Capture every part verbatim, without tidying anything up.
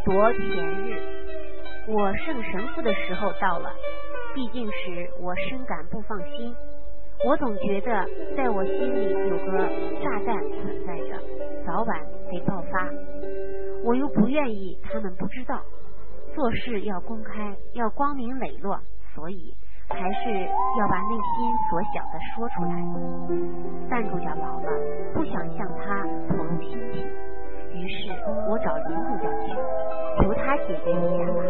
夺前日，我圣神父的时候到了，毕竟是我深感不放心。我总觉得在我心里有个炸弹存在着，早晚得爆发。我又不愿意他们不知道，做事要公开，要光明磊落，所以还是要把内心所想的说出来。但主教老了，不想向他透露心情，于是我找林主教去，求他解决一下吧。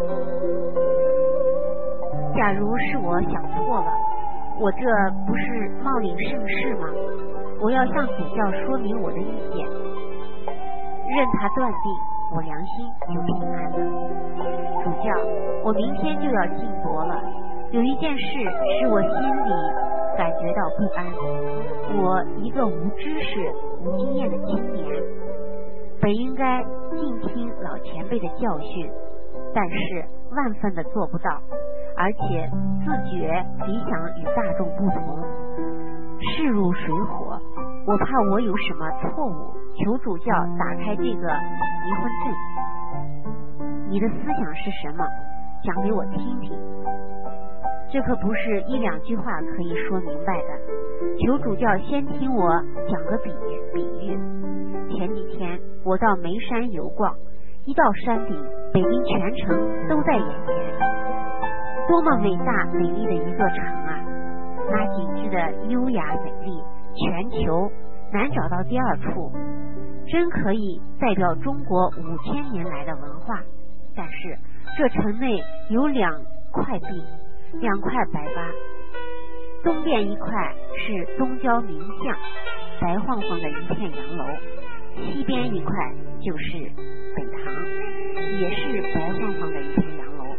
假如是我想错了，我这不是冒领圣事吗？我要向主教说明我的意见，任他断定，我良心就平安了。主教，我明天就要进铎了，有一件事使我心里感觉到不安。我一个无知识、无经验的青年，本应该静听老前辈的教训，但是万分的做不到，而且自觉理想与大众不同，势如水火。我怕我有什么错误，求主教打开这个迷魂阵。你的思想是什么？讲给我听听。这可不是一两句话可以说明白的。求主教先听我讲个比比喻。前几天我到眉山游逛，一到山顶，北京全城都在眼前，多么伟大美丽的一座城啊！那景致的优雅美丽，全球难找到第二处，真可以代表中国五千年来的文化。但是这城内有两块壁，两块白瓦，东边一块是东郊名巷，白晃晃的一片洋楼，西边一块就是北堂，也是白晃晃的一片洋楼。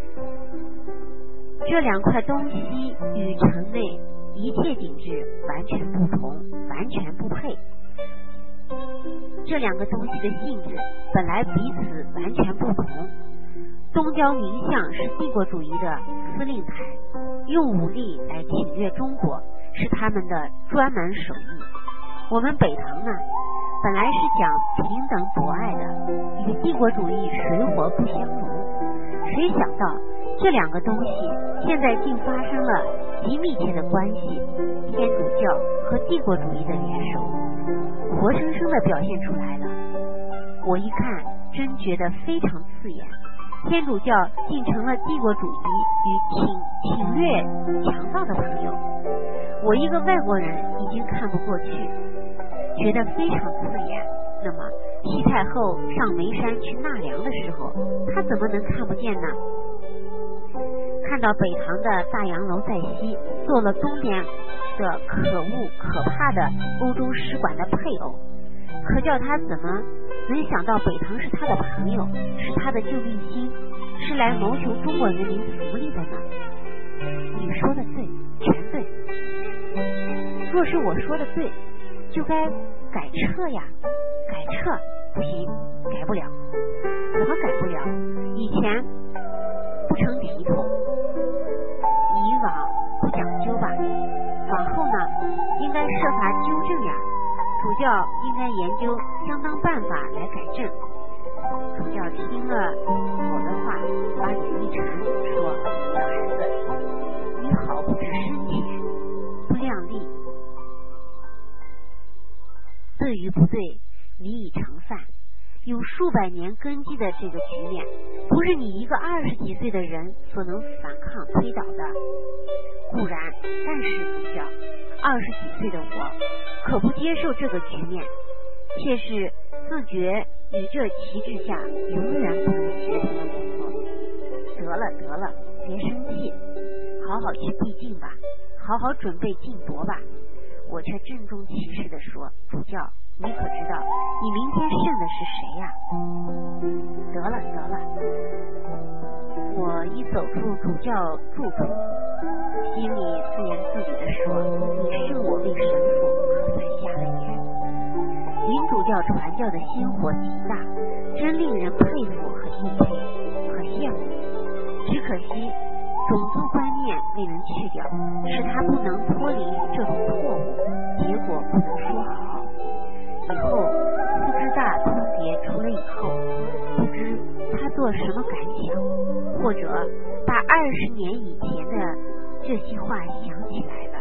这两块东西与城内一切景致完全不同，完全不配。这两个东西的性质本来彼此完全不同。东郊名巷是帝国主义的司令台，用武力来侵略中国，是他们的专门手艺。我们北堂呢，本来是讲平等博爱的，与帝国主义水火不相容。谁想到这两个东西现在竟发生了极密切的关系，天主教和帝国主义的联手，活生生的表现出来了。我一看，真觉得非常刺眼。天主教竟成了帝国主义与侵侵略强盗的朋友，我一个外国人已经看不过去，觉得非常刺眼。那么西太后上眉山去纳凉的时候，他怎么能看不见呢？看到北堂的大洋楼在西，做了东边的可恶可怕的欧洲使馆的配偶，可叫他怎么能想到北堂是他的朋友，是他的救命星，是来谋求中国人民福利的呢？你说的对，全对。若是我说的对，就该改撤呀。改撤不行，改不了。怎么改不了？以前不成体统，以往不讲究吧，往后呢，应该设法纠正呀。主教应该研究相当办法来改正。主教听了我的话，把脸一沉，说：“小孩子，你好不知深浅，不量力，对与不对，你已成范。有数百年根基的这个局面，不是你一个二十几岁的人所能反抗推倒的。固然，但是主教，二十几岁的我可不接受这个局面，切是自觉与这旗帜下永远不能协同的工作。得了得了，别生气，好好去闭境吧，好好准备进铎吧。我却郑重其事地说，主教，你可知道你明天剩的是谁呀？得了得了，我一走出主教住处，心里自言自语地说，你视我为神父可算瞎了眼。林主教传教的心火极大，真令人佩服和敬佩和羡慕。只可惜种族观念未能去掉，使他不能脱离这种错误，结果不能说好。以后不知大通牒出了以后，不知他做作什么感想，或者把二十年以前的这些话想起来了。